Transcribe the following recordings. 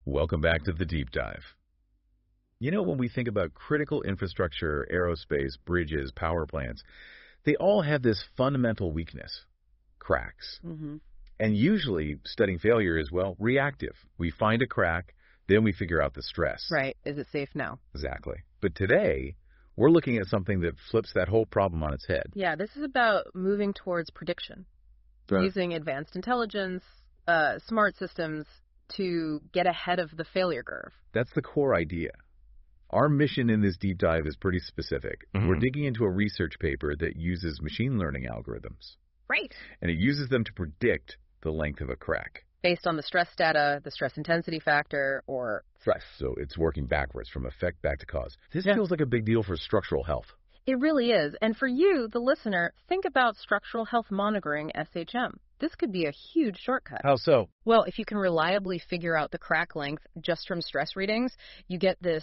Welcome back to the Deep Dive. You know, when we think about critical infrastructure, aerospace, bridges, power plants, they all have this fundamental weakness, cracks. And usually studying failure is, well, reactive. We find a crack, then we figure out the stress. Right. Is it safe now? Exactly. But today, we're looking at something that flips that whole problem on its head. Yeah, this is about moving towards prediction, using advanced intelligence, smart systems to get ahead of the failure curve. That's the core idea. Our mission in this deep dive is pretty specific. We're digging into a research paper that uses machine learning algorithms. Right. And it uses them to predict the length of a crack. Based on the stress data, the stress intensity factor, or... Right. So it's working backwards from effect back to cause. This feels like a big deal for structural health. It really is. And for you, the listener, think about structural health monitoring, SHM. This could be a huge shortcut. How so? Well, if you can reliably figure out the crack length just from stress readings, you get this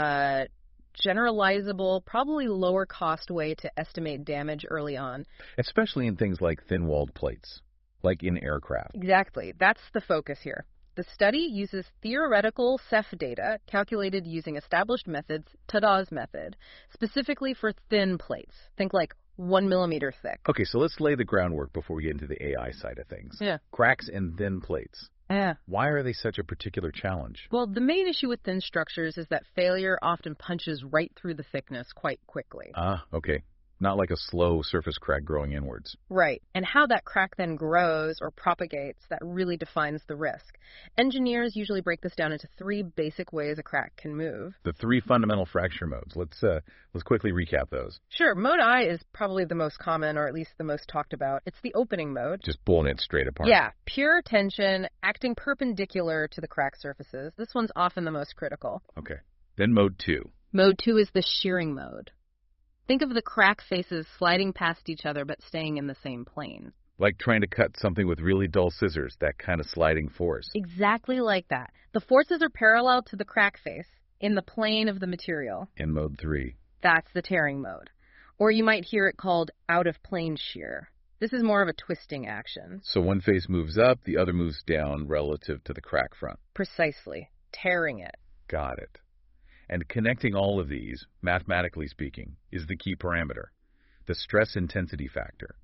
generalizable, probably lower cost way to estimate damage early on. Especially in things like thin-walled plates, like in aircraft. Exactly. That's the focus here. The study uses theoretical Ceph data calculated using established methods, Tadaw's method, specifically for thin plates. Think like 1 millimeter thick. Okay, so let's lay the groundwork before we get into the AI side of things. Yeah. Cracks in thin plates. Yeah. Why are they such a particular challenge? Well, the main issue with thin structures is that failure often punches right through the thickness quite quickly. Ah, okay. Not like a slow surface crack growing inwards. Right. And how that crack then grows or propagates, that really defines the risk. Engineers usually break this down into 3 basic ways a crack can move. The 3 fundamental fracture modes. Let's quickly recap those. Sure. Mode I is probably the most common, or at least the most talked about. It's the opening mode. Just pulling it straight apart. Yeah. Pure tension, acting perpendicular to the crack surfaces. This one's often the most critical. Okay. Then mode 2. Mode 2 is the shearing mode. Think of the crack faces sliding past each other but staying in the same plane. Like trying to cut something with really dull scissors, that kind of sliding force. Exactly like that. The forces are parallel to the crack face in the plane of the material. In mode 3. That's the tearing mode. Or you might hear it called out-of-plane shear. This is more of a twisting action. So one face moves up, the other moves down relative to the crack front. Precisely. Tearing it. Got it. And connecting all of these, mathematically speaking, is the key parameter, the stress intensity factor,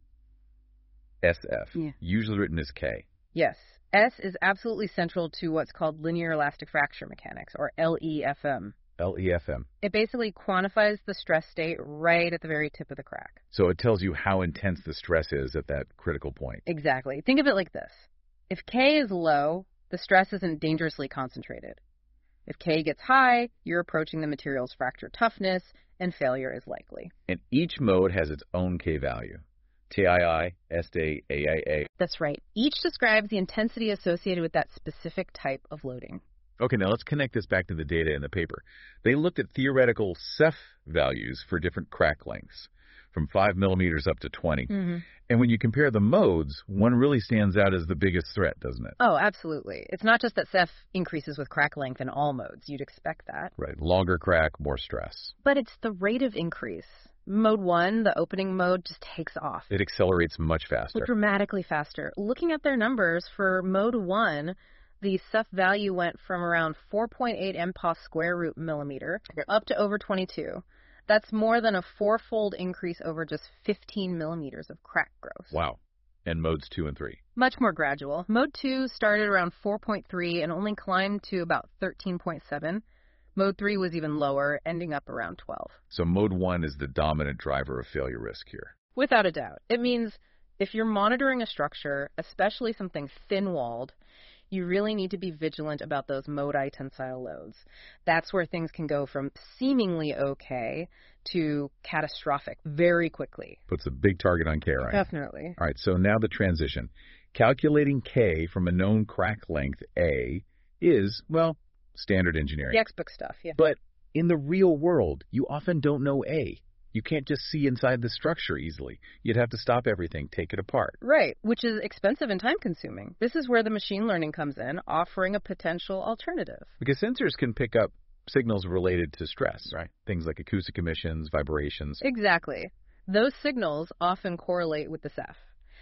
SF, usually written as K. Yes, S is absolutely central to what's called linear elastic fracture mechanics, or LEFM. LEFM. It basically quantifies the stress state right at the very tip of the crack. So it tells you how intense the stress is at that critical point. Exactly. Think of it like this. If K is low, the stress isn't dangerously concentrated. If K gets high, you're approaching the material's fracture toughness, and failure is likely. And each mode has its own K value. TII, SD, AIA. That's right. Each describes the intensity associated with that specific type of loading. Okay, now let's connect this back to the data in the paper. They looked at theoretical Ceph values for different crack lengths, from 5 millimeters up to 20. And when you compare the modes, one really stands out as the biggest threat, doesn't it? Oh, absolutely. It's not just that Ceph increases with crack length in all modes. You'd expect that. Right. Longer crack, more stress. But it's the rate of increase. Mode 1, the opening mode, just takes off. It accelerates much faster. Dramatically faster. Looking at their numbers, for Mode 1, the Ceph value went from around 4.8 MPa square root millimeter up to over 22. That's more than a 4-fold increase over just 15 millimeters of crack growth. Wow. And modes 2 and 3? Much more gradual. Mode 2 started around 4.3 and only climbed to about 13.7. Mode 3 was even lower, ending up around 12. So mode 1 is the dominant driver of failure risk here. Without a doubt. It means if you're monitoring a structure, especially something thin-walled, you really need to be vigilant about those mode I tensile loads. That's where things can go from seemingly okay to catastrophic very quickly. Puts a big target on K, right? Definitely. All right, so now the transition. Calculating K from a known crack length, A, is, well, standard engineering. The X-book stuff, yeah. But in the real world, you often don't know A. You can't just see inside the structure easily. You'd have to stop everything, take it apart. Right, which is expensive and time-consuming. This is where the machine learning comes in, offering a potential alternative. Because sensors can pick up signals related to stress, right? Things like acoustic emissions, vibrations. Exactly. Those signals often correlate with the Ceph.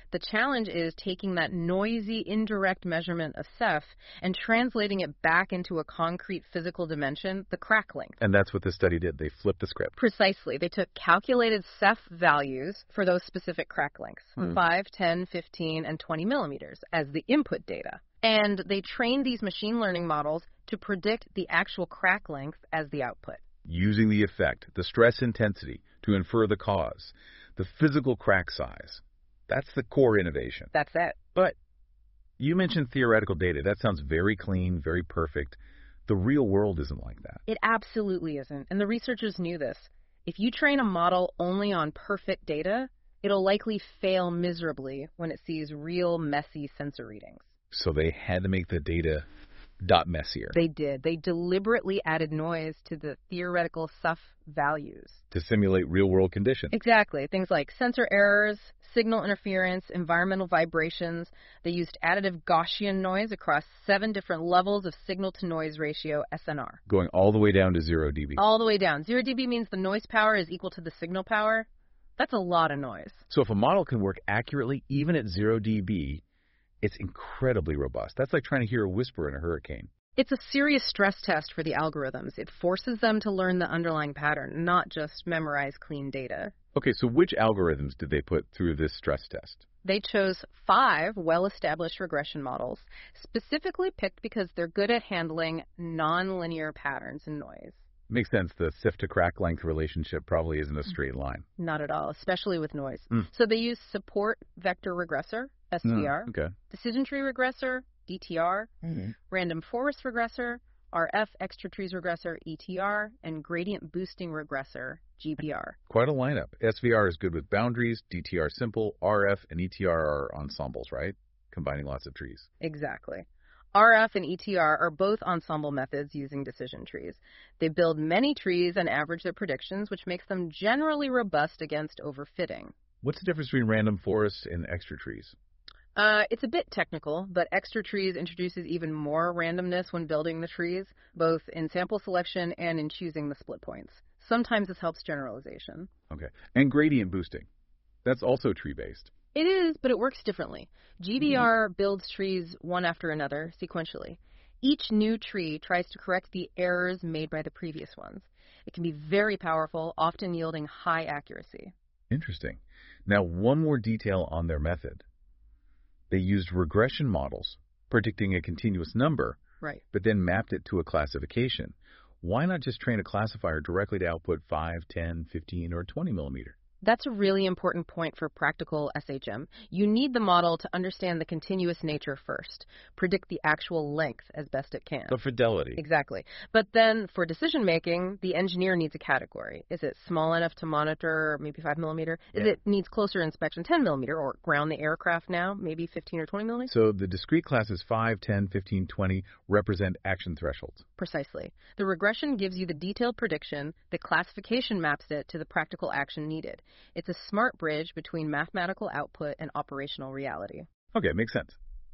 The challenge is taking that noisy, indirect measurement of Ceph and translating it back into a concrete physical dimension, the crack length. And that's what this study did. They flipped the script. Precisely. They took calculated Ceph values for those specific crack lengths, 5, 10, 15, and 20 millimeters as the input data. And they trained these machine learning models to predict the actual crack length as the output. Using the effect, the stress intensity, to infer the cause, the physical crack size. That's the core innovation. That's it. But you mentioned theoretical data. That sounds very clean, very perfect. The real world isn't like that. It absolutely isn't. And the researchers knew this. If you train a model only on perfect data, it'll likely fail miserably when it sees real messy sensor readings. So they had to make the data messier. They did. They deliberately added noise to the theoretical Ceph values. To simulate real-world conditions. Exactly. Things like sensor errors, signal interference, environmental vibrations. They used additive Gaussian noise across 7 different levels of signal-to-noise ratio, SNR. Going all the way down to 0 dB. All the way down. 0 dB means the noise power is equal to the signal power. That's a lot of noise. So if a model can work accurately even at 0 dB, it's incredibly robust. That's like trying to hear a whisper in a hurricane. It's a serious stress test for the algorithms. It forces them to learn the underlying pattern, not just memorize clean data. Okay, so which algorithms did they put through this stress test? They chose 5 well-established regression models, specifically picked because they're good at handling nonlinear patterns and noise. Makes sense. The Ceph to crack length relationship probably isn't a straight line. Not at all, especially with noise. So they use support vector regressor, SVR, Okay. decision tree regressor, DTR, random forest regressor, RF extra trees regressor, ETR, and gradient boosting regressor, GBR. Quite a lineup. SVR is good with boundaries, DTR simple, RF and ETR are ensembles, right? Combining lots of trees. Exactly. RF and ETR are both ensemble methods using decision trees. They build many trees and average their predictions, which makes them generally robust against overfitting. What's the difference between random forests and extra trees? It's a bit technical, but extra trees introduces even more randomness when building the trees, both in sample selection and in choosing the split points. Sometimes this helps generalization. Okay. And gradient boosting. That's also tree-based. It is, but it works differently. GBR builds trees one after another, sequentially. Each new tree tries to correct the errors made by the previous ones. It can be very powerful, often yielding high accuracy. Interesting. Now, one more detail on their method. They used regression models, predicting a continuous number, right, but then mapped it to a classification. Why not just train a classifier directly to output 5, 10, 15, or 20 millimeter? That's a really important point for practical SHM. You need the model to understand the continuous nature first, predict the actual length as best it can. The fidelity. Exactly. But then for decision making, the engineer needs a category. Is it small enough to monitor, maybe 5 millimeter? Is it needs closer inspection, 10 millimeter, or ground the aircraft now, maybe 15 or 20 millimeter? So the discrete classes 5, 10, 15, 20 represent action thresholds. Precisely. The regression gives you the detailed prediction, the classification maps it to the practical action needed. It's a smart bridge between mathematical output and operational reality. Okay, makes sense.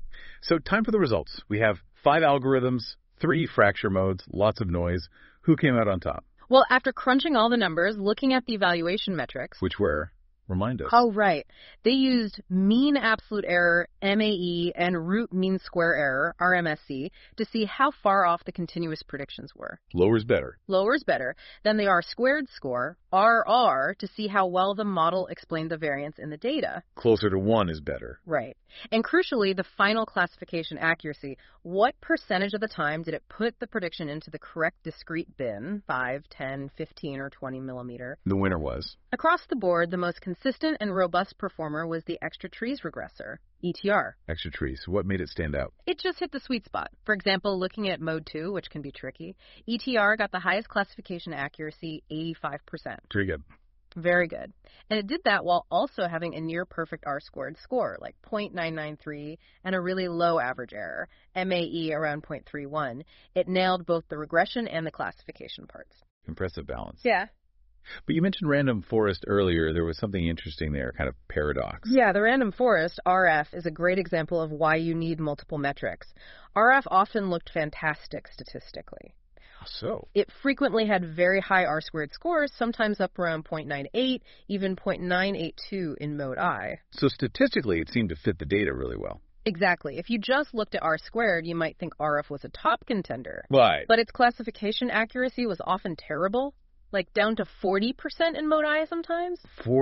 So time for the results. We have 5 algorithms, 3 fracture modes, lots of noise. Who came out on top? Well, after crunching all the numbers, looking at the evaluation metrics. Which were? Remind us. Oh, right. They used mean absolute error, MAE, and root mean square error, RMSE, to see how far off the continuous predictions were. Lower's better. Lower's better. Then the R-squared score, RR, to see how well the model explained the variance in the data. Closer to 1 is better. Right. And crucially, the final classification accuracy. What percentage of the time did it put the prediction into the correct discrete bin, 5, 10, 15, or 20 millimeter? The winner was? Across the board, the most consistent and robust performer was the extra trees regressor, ETR. Extra trees. What made it stand out? It just hit the sweet spot. For example, looking at mode 2, which can be tricky, ETR got the highest classification accuracy, 85%. Pretty good. Very good. And it did that while also having a near-perfect R-squared score, like 0.993, and a really low average error, MAE around 0.31. It nailed both the regression and the classification parts. Impressive balance. Yeah. But you mentioned random forest earlier. There was something interesting there, kind of paradox. Yeah, the random forest, RF, is a great example of why you need multiple metrics. RF often looked fantastic statistically. So, It frequently had very high R-squared scores, sometimes up around 0.98, even 0.982 in Mode I. so statistically, it seemed to fit the data really well. Exactly. If you just looked at R-squared, you might think RF was a top contender. Right. But its classification accuracy was often terrible, like down to 40% in Mode I sometimes.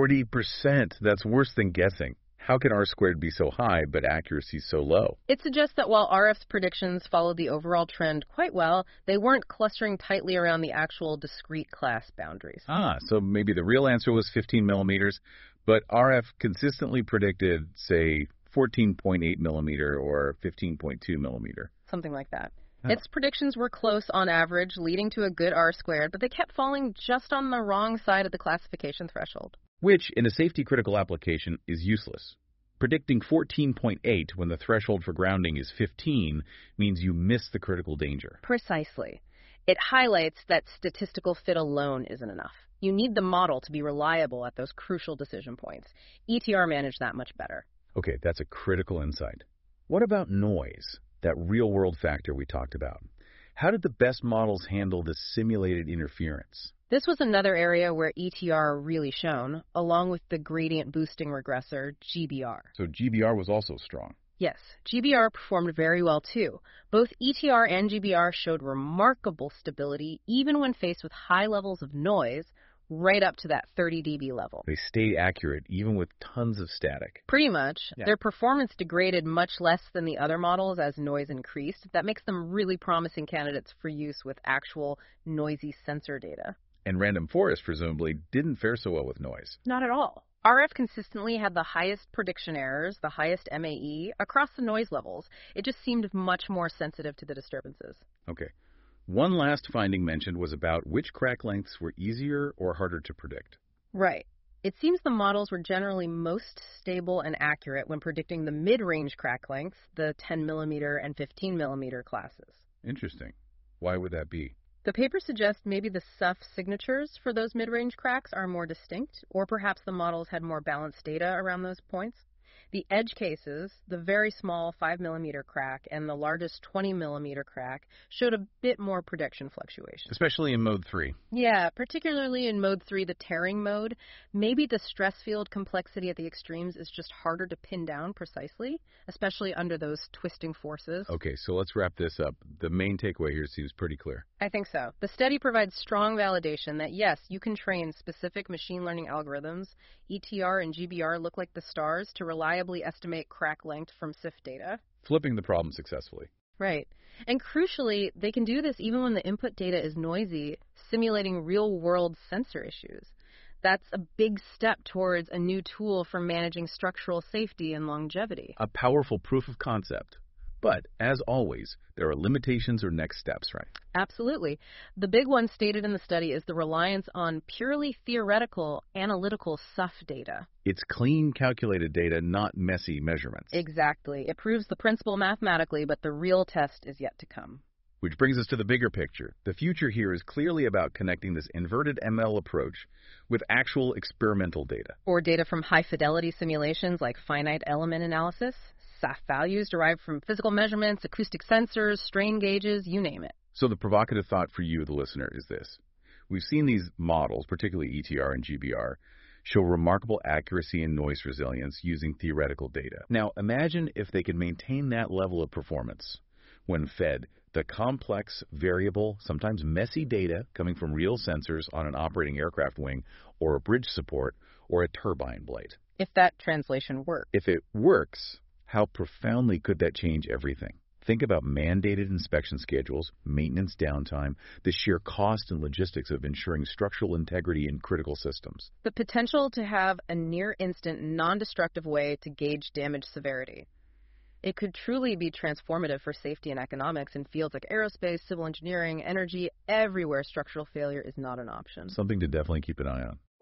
40%. That's worse than guessing. How can R-squared be so high, but accuracy so low? It suggests that while RF's predictions followed the overall trend quite well, they weren't clustering tightly around the actual discrete class boundaries. So maybe the real answer was 15 millimeters, but RF consistently predicted, say, 14.8 millimeter or 15.2 millimeter. Something like that. Oh. Its predictions were close on average, leading to a good R-squared, but they kept falling just on the wrong side of the classification threshold. Which, in a safety-critical application, is useless. Predicting 14.8 when the threshold for grounding is 15 means you miss the critical danger. Precisely. It highlights that statistical fit alone isn't enough. You need the model to be reliable at those crucial decision points. ETR managed that much better. Okay, that's a critical insight. What about noise, that real-world factor we talked about? How did the best models handle the simulated interference? This was another area where ETR really shone, along with the gradient boosting regressor, GBR. So GBR was also strong. Yes, GBR performed very well too. Both ETR and GBR showed remarkable stability even when faced with high levels of noise, right up to that 30 dB level. They stayed accurate even with tons of static. Pretty much. Yeah. Their performance degraded much less than the other models as noise increased. That makes them really promising candidates for use with actual noisy sensor data. And Random Forest, presumably, didn't fare so well with noise. Not at all. RF consistently had the highest prediction errors, the highest MAE, across the noise levels. It just seemed much more sensitive to the disturbances. Okay. One last finding mentioned was about which crack lengths were easier or harder to predict. Right. It seems the models were generally most stable and accurate when predicting the mid-range crack lengths, the 10 millimeter and 15 millimeter classes. Interesting. Why would that be? The paper suggests maybe the SUF signatures for those mid-range cracks are more distinct, or perhaps the models had more balanced data around those points. The edge cases, the very small 5 millimeter crack and the largest 20 millimeter crack, showed a bit more prediction fluctuation. Especially in mode 3. Yeah, particularly in mode 3, the tearing mode. Maybe the stress field complexity at the extremes is just harder to pin down precisely, especially under those twisting forces. Okay, so let's wrap this up. The main takeaway here seems pretty clear. I think so. The study provides strong validation that, yes, you can train specific machine learning algorithms. ETR and GBR look like the stars to reliably estimate crack length from SIF data. Flipping the problem successfully. Right. And crucially, they can do this even when the input data is noisy, simulating real-world sensor issues. That's a big step towards a new tool for managing structural safety and longevity. A powerful proof of concept. But, as always, there are limitations or next steps, right? Absolutely. The big one stated in the study is the reliance on purely theoretical, analytical SUF data. It's clean, calculated data, not messy measurements. Exactly. It proves the principle mathematically, but the real test is yet to come. Which brings us to the bigger picture. The future here is clearly about connecting this inverted ML approach with actual experimental data. Or data from high-fidelity simulations like finite element analysis, SAF values derived from physical measurements, acoustic sensors, strain gauges, you name it. So the provocative thought for you, the listener, is this. We've seen these models, particularly ETR and GBR, show remarkable accuracy and noise resilience using theoretical data. Now, imagine if they could maintain that level of performance when fed the complex, variable, sometimes messy data coming from real sensors on an operating aircraft wing or a bridge support or a turbine blade. If that translation works. If it works, how profoundly could that change everything? Think about mandated inspection schedules, maintenance downtime, the sheer cost and logistics of ensuring structural integrity in critical systems. The potential to have a near-instant, non-destructive way to gauge damage severity. It could truly be transformative for safety and economics in fields like aerospace, civil engineering, energy, everywhere structural failure is not an option. Something to definitely keep an eye on.